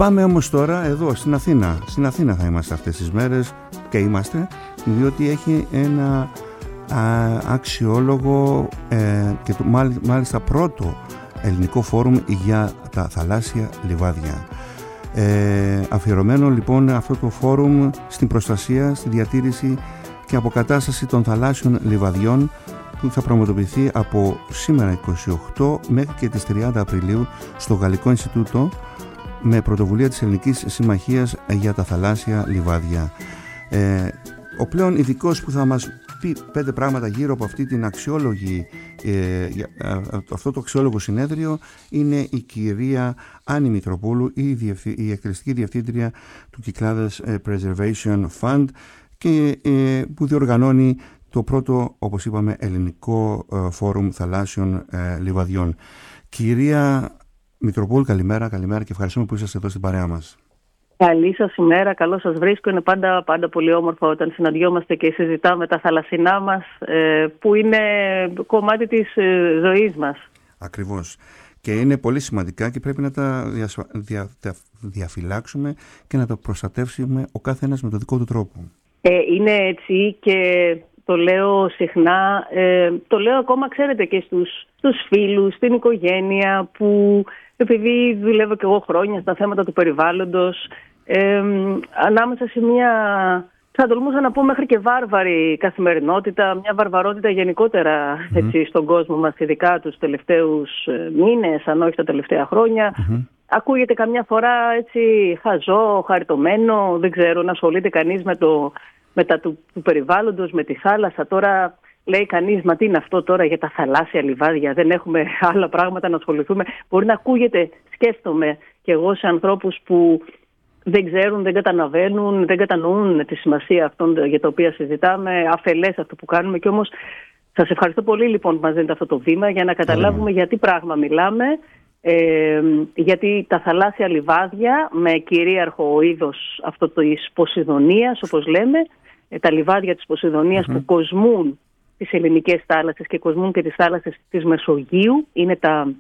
Πάμε όμως τώρα εδώ στην Αθήνα. Στην Αθήνα θα είμαστε αυτές τις μέρες και είμαστε, διότι έχει ένα αξιόλογο και μάλιστα πρώτο ελληνικό φόρουμ για τα θαλάσσια λιβάδια. Αφιερωμένο λοιπόν αυτό το φόρουμ στην προστασία, στη διατήρηση και αποκατάσταση των θαλάσσιων λιβαδιών, που θα πραγματοποιηθεί από σήμερα 28 μέχρι και τις 30 Απριλίου στο Γαλλικό Ινστιτούτο, με πρωτοβουλία της Ελληνικής Συμμαχίας για τα θαλάσσια λιβάδια. Ο πλέον ειδικός που θα μας πει 5 πράγματα γύρω από αυτή την αξιόλογη, αυτό το αξιόλογο συνέδριο, είναι η κυρία Άννη Μητροπούλου, η εκτελεστική διευθύντρια του Κυκλάδες Preservation Fund, και που διοργανώνει το πρώτο, όπως είπαμε, ελληνικό φόρουμ θαλάσσιων λιβαδιών. Κυρία Μητροπούλου, καλημέρα και ευχαριστούμε που είσαστε εδώ στην παρέα μας. Καλή σας ημέρα, καλώς σας βρίσκω. Είναι πάντα πολύ όμορφο όταν συναντιόμαστε και συζητάμε τα θαλασσινά μας, που είναι κομμάτι της ζωής μας. Ακριβώς. Και είναι πολύ σημαντικά και πρέπει να τα διαφυλάξουμε και να τα προστατεύσουμε ο κάθε ένας με τον δικό του τρόπο. Είναι έτσι και το λέω συχνά, το λέω ακόμα, ξέρετε, και στους φίλους, στην οικογένεια, που επειδή δουλεύω και εγώ χρόνια στα θέματα του περιβάλλοντος, ανάμεσα σε μια, θα τολμούσα να πω, μέχρι και βάρβαρη καθημερινότητα, μια βαρβαρότητα γενικότερα έτσι, στον κόσμο μας, ειδικά τους τελευταίους μήνες, αν όχι τα τελευταία χρόνια. Ακούγεται καμιά φορά έτσι χαζό, χαριτωμένο, δεν ξέρω, να ασχολείται κανείς με τα του περιβάλλοντος, με τη θάλασσα. Τώρα λέει κανείς, μα τι είναι αυτό τώρα για τα θαλάσσια λιβάδια, δεν έχουμε άλλα πράγματα να ασχοληθούμε. Μπορεί να ακούγεται, σκέφτομαι και εγώ, σε ανθρώπους που δεν ξέρουν, δεν καταλαβαίνουν, δεν κατανοούν τη σημασία αυτών για τα οποία συζητάμε, αφελές αυτό που κάνουμε. Και όμως σας ευχαριστώ πολύ λοιπόν που μας δίνετε αυτό το βήμα για να καταλάβουμε για τι πράγμα μιλάμε. Γιατί τα θαλάσσια λιβάδια, με κυρίαρχο είδος αυτό της Ποσειδονίας, όπως λέμε, τα λιβάδια της Ποσειδονίας που κοσμούν τις ελληνικές θάλασσες και κοσμούν και τις θάλασσες της Μεσογείου, είναι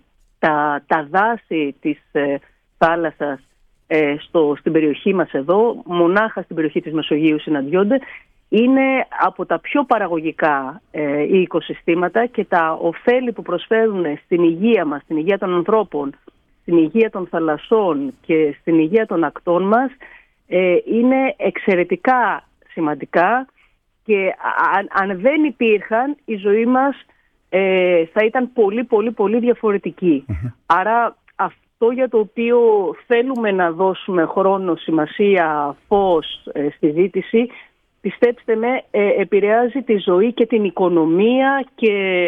τα δάση της θάλασσας στην περιοχή μας εδώ, μονάχα στην περιοχή της Μεσογείου συναντιόνται. Είναι από τα πιο παραγωγικά οικοσυστήματα, και τα ωφέλη που προσφέρουν στην υγεία μας, στην υγεία των ανθρώπων, στην υγεία των θαλασσών και στην υγεία των ακτών μας είναι εξαιρετικά σημαντικά, και αν δεν υπήρχαν, η ζωή μας θα ήταν πολύ διαφορετική. Άρα αυτό για το οποίο θέλουμε να δώσουμε χρόνο, σημασία, φως στη ζήτηση, πιστέψτε με, επηρεάζει τη ζωή και την οικονομία και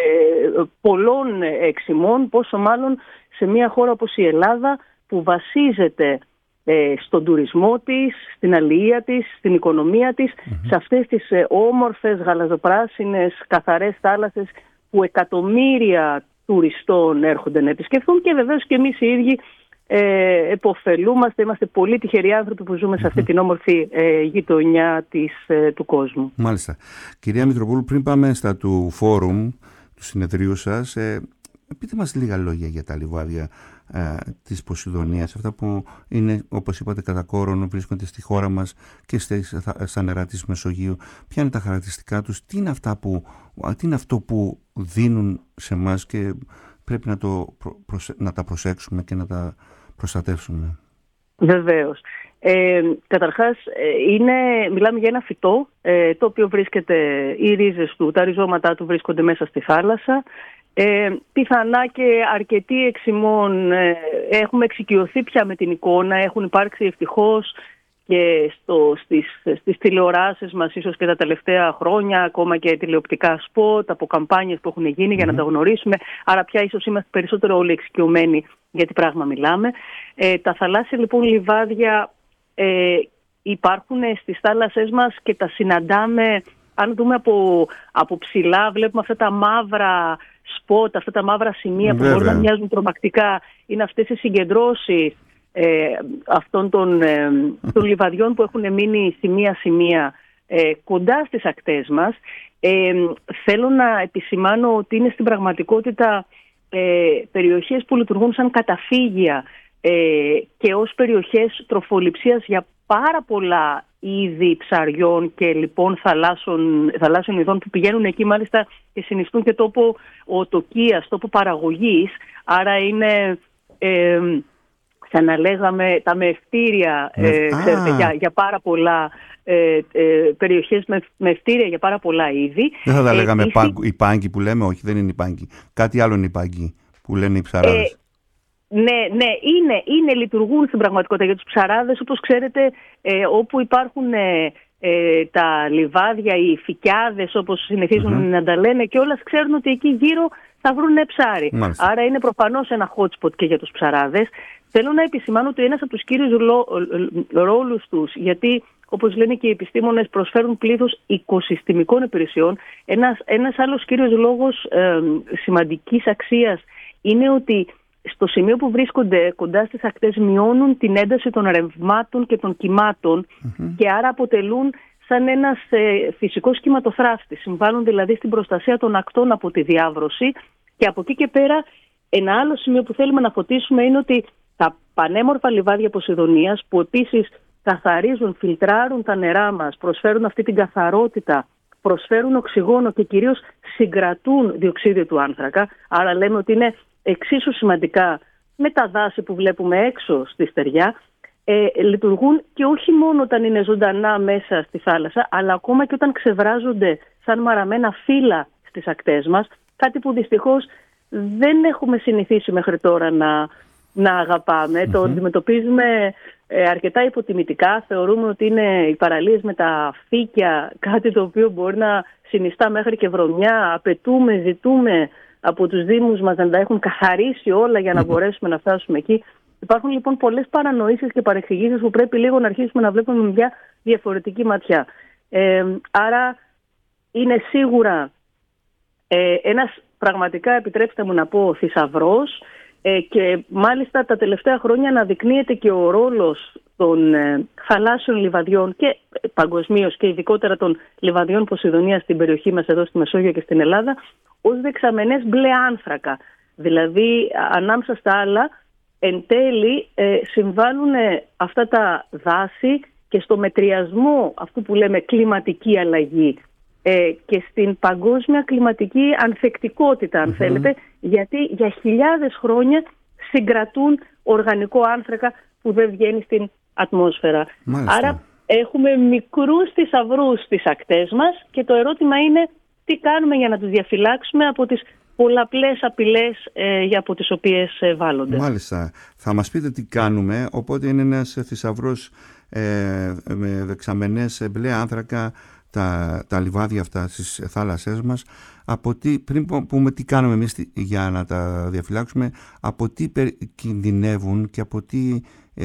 πολλών εξημών, πόσο μάλλον σε μια χώρα όπως η Ελλάδα, που βασίζεται στον τουρισμό της, στην αλληλεία της, στην οικονομία της, σε αυτές τις όμορφες, γαλαζοπράσινες, καθαρές θάλασσες που εκατομμύρια τουριστών έρχονται να επισκεφθούν, και βεβαίως και εμείς οι ίδιοι επωφελούμαστε, είμαστε πολύ τυχεροί άνθρωποι που ζούμε σε αυτή την όμορφη γειτονιά του κόσμου. Μάλιστα. Κυρία Μητροπούλου, πριν πάμε στα του φόρουμ, του συνεδρίου σας, πείτε μας λίγα λόγια για τα λιβάδια της Ποσειδονίας, αυτά που είναι, όπως είπατε, κατά κόρον βρίσκονται στη χώρα μας και στα νερά της Μεσογείου. Ποια είναι τα χαρακτηριστικά τους, τι είναι αυτό που δίνουν σε εμάς και πρέπει να τα προσέξουμε και να τα προστατεύσουμε. Βεβαίως. Καταρχάς, μιλάμε για ένα φυτό το οποίο βρίσκεται, οι ρίζες του, τα ριζώματά του βρίσκονται μέσα στη θάλασσα. Πιθανά και αρκετοί εξημών έχουμε εξοικειωθεί πια με την εικόνα, έχουν υπάρξει ευτυχώς και στις τηλεοράσεις μας, ίσως και τα τελευταία χρόνια, ακόμα και τηλεοπτικά σποτ από καμπάνιες που έχουν γίνει για να τα γνωρίσουμε. Άρα πια ίσως είμαστε περισσότερο όλοι εξοικειωμένοι για τι πράγμα μιλάμε. Τα θαλάσσια λοιπόν λιβάδια υπάρχουν στις θάλασσές μας και τα συναντάμε. Αν δούμε από ψηλά, βλέπουμε αυτά τα μαύρα σποτ, αυτά τα μαύρα σημεία που μπορούν να μοιάζουν τρομακτικά. Είναι αυτές οι συγκεντρώσεις αυτών των λιβαδιών που έχουν μείνει σημεία-σημεία κοντά στις ακτές μας. Θέλω να επισημάνω ότι είναι στην πραγματικότητα περιοχές που λειτουργούν σαν καταφύγια και ως περιοχές τροφοληψίας για πάρα πολλά είδη ψαριών και λοιπόν θαλάσσιων ειδών που πηγαίνουν εκεί μάλιστα και συνιστούν και τόπο οτοκίας, τόπο παραγωγής. Άρα είναι σαν να λέγαμε τα μευτήρια για πάρα πολλά περιοχές με μευτήρια για πάρα πολλά είδη. Δεν θα τα λέγαμε οι πάγκοι που λέμε, όχι, δεν είναι οι πάγκοι. Κάτι άλλο είναι οι πάγκοι που λένε οι ψαράδες. Ναι, λειτουργούν στην πραγματικότητα για τους ψαράδες, όπως ξέρετε, όπου υπάρχουν τα λιβάδια, οι φυκιάδες όπως συνηθίζουν να τα λένε και όλας ξέρουν ότι εκεί γύρω θα βρουν ψάρι. Μάλιστα. Άρα είναι προφανώς ένα hot spot και για τους ψαράδες. Θέλω να επισημάνω ότι ένας από τους κύριους ρόλους τους, γιατί όπως λένε και οι επιστήμονες προσφέρουν πλήθος οικοσυστημικών υπηρεσιών, ένας άλλος κύριος λόγος σημαντικής αξίας είναι ότι στο σημείο που βρίσκονται κοντά στις ακτές μειώνουν την ένταση των ρευμάτων και των κυμάτων και άρα αποτελούν σαν ένας φυσικός κυματοθράφτης. Συμβάλλουν δηλαδή στην προστασία των ακτών από τη διάβρωση και από εκεί και πέρα ένα άλλο σημείο που θέλουμε να φωτίσουμε είναι ότι τα πανέμορφα λιβάδια Ποσειδονίας που επίσης καθαρίζουν, φιλτράρουν τα νερά μας, προσφέρουν αυτή την καθαρότητα, προσφέρουν οξυγόνο και κυρίως συγκρατούν διοξείδιο του άνθρακα. Άρα λέμε ότι είναι εξίσου σημαντικά με τα δάση που βλέπουμε έξω στη στεριά, λειτουργούν και όχι μόνο όταν είναι ζωντανά μέσα στη θάλασσα, αλλά ακόμα και όταν ξεβράζονται σαν μαραμένα φύλλα στις ακτές μας, κάτι που δυστυχώς δεν έχουμε συνηθίσει μέχρι τώρα να αγαπάμε. Το αντιμετωπίζουμε αρκετά υποτιμητικά, θεωρούμε ότι είναι οι παραλίες με τα φύκια, κάτι το οποίο μπορεί να συνιστά μέχρι και βρωμιά, απαιτούμε, ζητούμε από τους δήμους μας να τα έχουν καθαρίσει όλα για να μπορέσουμε να φτάσουμε εκεί. Υπάρχουν λοιπόν πολλές παρανοήσεις και παρεξηγήσεις που πρέπει λίγο να αρχίσουμε να βλέπουμε με μια διαφορετική ματιά. Άρα είναι σίγουρα ένας πραγματικά, επιτρέψτε μου να πω, θησαυρός και μάλιστα τα τελευταία χρόνια αναδεικνύεται και ο ρόλος των θαλάσσιων λιβαδιών και παγκοσμίως και ειδικότερα των λιβαδιών Ποσειδονίας στην περιοχή μας εδώ στη Μεσόγειο και στην Ελλάδα ως δεξαμενές μπλε άνθρακα. Δηλαδή ανάμεσα στα άλλα εν τέλει συμβάλλουν αυτά τα δάση και στο μετριασμό αυτού που λέμε κλιματική αλλαγή και στην παγκόσμια κλιματική ανθεκτικότητα αν θέλετε, γιατί για χιλιάδες χρόνια συγκρατούν οργανικό άνθρακα που δεν βγαίνει στην ατμόσφαιρα. Μάλιστα. Άρα έχουμε μικρούς θησαυρούς στις ακτές μας και το ερώτημα είναι τι κάνουμε για να τους διαφυλάξουμε από τις πολλαπλές απειλές από τις οποίες βάλλονται. Μάλιστα. Θα μας πείτε τι κάνουμε, οπότε είναι ένας θησαυρός με δεξαμενές μπλε άνθρακα τα λιβάδια αυτά στις θάλασσές μας. Πριν πούμε τι κάνουμε εμείς για να τα διαφυλάξουμε, από τι κινδυνεύουν και από τι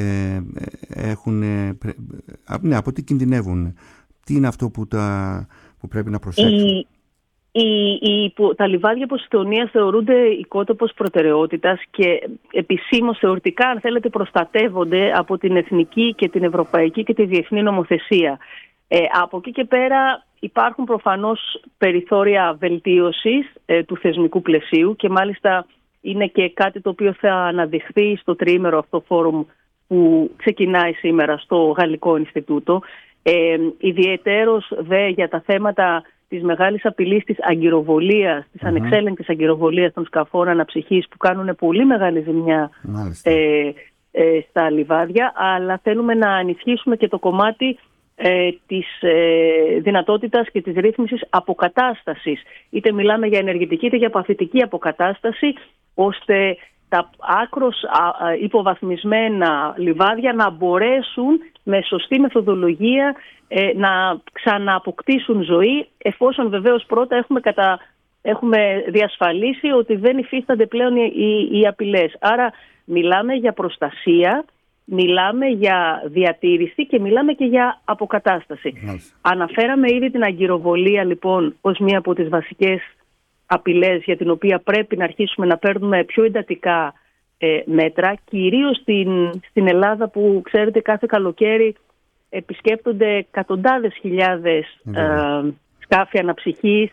από τι κινδυνεύουν, τι είναι αυτό που πρέπει να προσέξουν. Τα λιβάδια Ποσειδονίας θεωρούνται οικότοπος προτεραιότητας και επισήμως θεωρητικά, αν θέλετε, προστατεύονται από την εθνική και την ευρωπαϊκή και τη διεθνή νομοθεσία. Από εκεί και πέρα υπάρχουν προφανώς περιθώρια βελτίωσης του θεσμικού πλαισίου και μάλιστα είναι και κάτι το οποίο θα αναδειχθεί στο τριήμερο αυτό φόρουμ που ξεκινάει σήμερα στο Γαλλικό Ινστιτούτο. Ιδιαιτέρως δε για τα θέματα της μεγάλης απειλής της αγκυροβολίας, της ανεξέλεγκτης αγκυροβολίας των σκαφών αναψυχής που κάνουν πολύ μεγάλη ζημιά στα λιβάδια, αλλά θέλουμε να ενισχύσουμε και το κομμάτι της δυνατότητας και της ρύθμισης αποκατάστασης. Είτε μιλάμε για ενεργητική είτε για παθητική αποκατάσταση, ώστε τα άκρως υποβαθμισμένα λιβάδια να μπορέσουν με σωστή μεθοδολογία να ξανααποκτήσουν ζωή, εφόσον βεβαίως πρώτα έχουμε διασφαλίσει ότι δεν υφίστανται πλέον οι απειλές. Άρα μιλάμε για προστασία, μιλάμε για διατήρηση και μιλάμε και για αποκατάσταση. Αναφέραμε ήδη την αγκυροβολία λοιπόν ως μία από τις βασικές απειλές για την οποία πρέπει να αρχίσουμε να παίρνουμε πιο εντατικά μέτρα, κυρίως στην Ελλάδα που ξέρετε κάθε καλοκαίρι επισκέπτονται εκατοντάδες χιλιάδες σκάφη αναψυχής.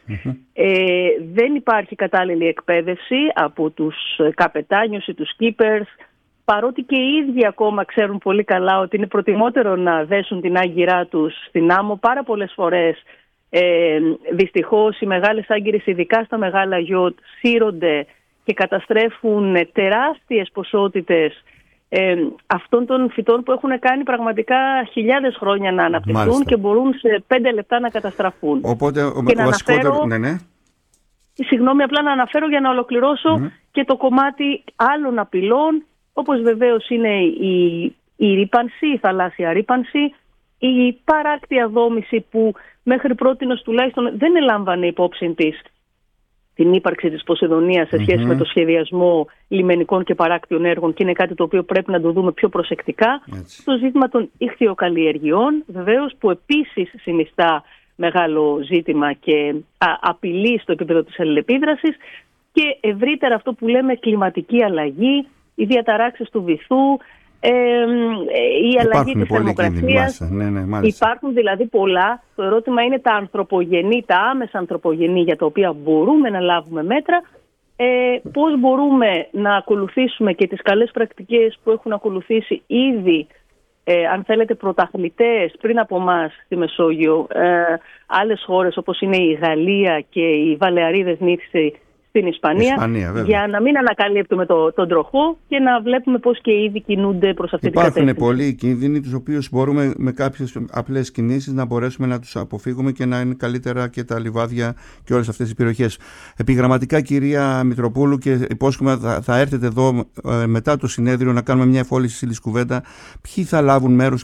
Δεν υπάρχει κατάλληλη εκπαίδευση από τους καπετάνιους ή τους keepers. παρότι και οι ίδιοι ακόμα ξέρουν πολύ καλά ότι είναι προτιμότερο να δέσουν την άγκυρά τους στην άμμο, πάρα πολλές φορές δυστυχώς οι μεγάλες άγκυρες, ειδικά στα μεγάλα γιότ, σύρονται και καταστρέφουν τεράστιες ποσότητες αυτών των φυτών που έχουν κάνει πραγματικά χιλιάδες χρόνια να αναπτυχθούν. Μάλιστα. Και μπορούν σε 5 λεπτά να καταστραφούν. Οπότε ο βασικότερο... Συγγνώμη, απλά να αναφέρω για να ολοκληρώσω και το κομμάτι άλλων απειλών, όπως βεβαίως είναι η ρύπανση, η θαλάσσια ρύπανση, η παράκτια δόμηση που μέχρι πρότινος τουλάχιστον δεν ελάμβανε υπόψη της την ύπαρξη της Ποσειδονίας σε σχέση με το σχεδιασμό λιμενικών και παράκτιων έργων, και είναι κάτι το οποίο πρέπει να το δούμε πιο προσεκτικά. Έτσι. Το ζήτημα των ιχθυοκαλλιεργειών, βεβαίως, που επίσης συνιστά μεγάλο ζήτημα και απειλή στο επίπεδο της αλληλεπίδρασης, και ευρύτερα αυτό που λέμε κλιματική αλλαγή, οι διαταράξεις του βυθού, η αλλαγή της θερμοκρασίας. Υπάρχουν δηλαδή πολλά. Το ερώτημα είναι τα ανθρωπογενή, τα άμεσα ανθρωπογενή, για τα οποία μπορούμε να λάβουμε μέτρα. Πώς μπορούμε να ακολουθήσουμε και τις καλές πρακτικές που έχουν ακολουθήσει ήδη, αν θέλετε, πρωταθλητές πριν από εμάς στη Μεσόγειο, άλλες χώρες όπως είναι η Γαλλία και οι Βαλεαρίδες νήσι στην Ισπανία, για να μην ανακαλύπτουμε τον τροχό και να βλέπουμε πώς και ήδη κινούνται προς αυτή την κατεύθυνση. Υπάρχουν πολλοί κίνδυνοι, τους οποίους μπορούμε με κάποιες απλές κινήσεις να μπορέσουμε να τους αποφύγουμε και να είναι καλύτερα και τα λιβάδια και όλες αυτές οι περιοχές. Επιγραμματικά, κυρία Μητροπούλου, και υπόσχομαι θα έρθετε εδώ μετά το συνέδριο να κάνουμε μια εφόληση στήλης κουβέντα. Ποιοι θα λάβουν μέρος,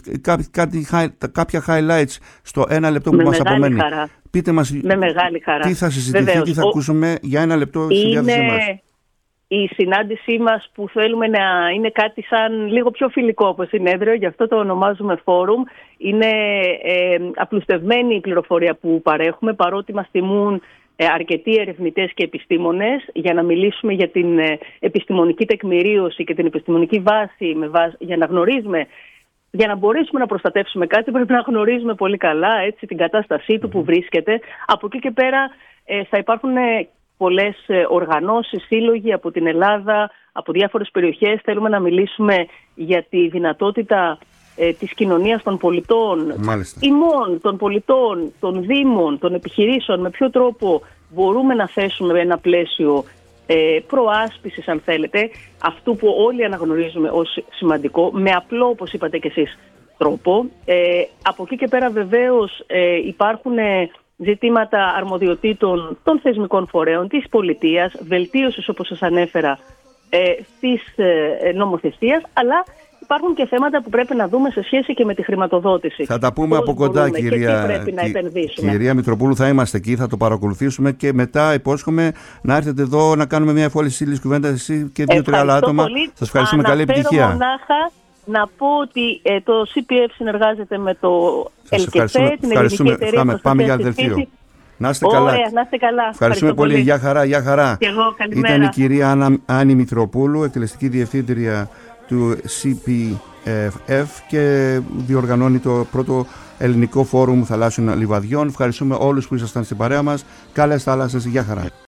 κάποια highlights στο 1 λεπτό που μας απομένει. Πείτε μας με μεγάλη χαρά. Τι θα συζητηθεί, βεβαίως, τι θα ακούσουμε για 1 λεπτό στη διάθεσή μας. Η συνάντησή μας που θέλουμε να είναι κάτι σαν λίγο πιο φιλικό από συνέδριο, γι' αυτό το ονομάζουμε φόρουμ. Είναι απλουστευμένη η πληροφορία που παρέχουμε, παρότι μας τιμούν αρκετοί ερευνητές και επιστήμονες, για να μιλήσουμε για την επιστημονική τεκμηρίωση και την επιστημονική βάση, για να γνωρίζουμε. Για να μπορέσουμε να προστατεύσουμε κάτι πρέπει να γνωρίζουμε πολύ καλά, έτσι, την κατάστασή του που βρίσκεται. Από εκεί και πέρα θα υπάρχουν πολλές οργανώσεις, σύλλογοι από την Ελλάδα, από διάφορες περιοχές. Θέλουμε να μιλήσουμε για τη δυνατότητα της κοινωνίας των πολιτών, ημών, των πολιτών, των δήμων, των επιχειρήσεων, με ποιο τρόπο μπορούμε να θέσουμε ένα πλαίσιο προάσπισης, αν θέλετε, αυτού που όλοι αναγνωρίζουμε ως σημαντικό, με απλό, όπως είπατε και εσείς, τρόπο. Από εκεί και πέρα βεβαίως υπάρχουν ζητήματα αρμοδιοτήτων των θεσμικών φορέων, της πολιτείας, βελτίωσης, όπως σας ανέφερα, της νομοθεσίας, αλλά υπάρχουν και θέματα που πρέπει να δούμε σε σχέση και με τη χρηματοδότηση. Θα τα πούμε από κοντά, κυρία Μητροπούλου, θα είμαστε εκεί, θα το παρακολουθήσουμε και μετά υπόσχομαι να έρθετε εδώ να κάνουμε μια εφόληση στήλης κουβέντα, εσύ και 2-3 άλλα άτομα. Σας ευχαριστούμε, καλή επιτυχία. Μονάχα να πω ότι το CPF συνεργάζεται με το ΕΛΚΕΠΕ, την Ελληνική Εταιρεία Προστασίας της Φύσης. Να είστε καλά. Ωραία, να είστε καλά. Ευχαριστούμε πολύ. Γεια χαρά, γεια χαρά. Και εγώ, καλημέρα. Ήταν η κυρία Άννη Μητροπούλου, εκτελεστική διευθύντρια του CPF, και διοργανώνει το πρώτο ελληνικό φόρουμ θαλάσσιων λιβαδιών. Ευχαριστούμε όλους που ήσασταν στην παρέα μας. Καλές θάλασσες, γεια χαρά.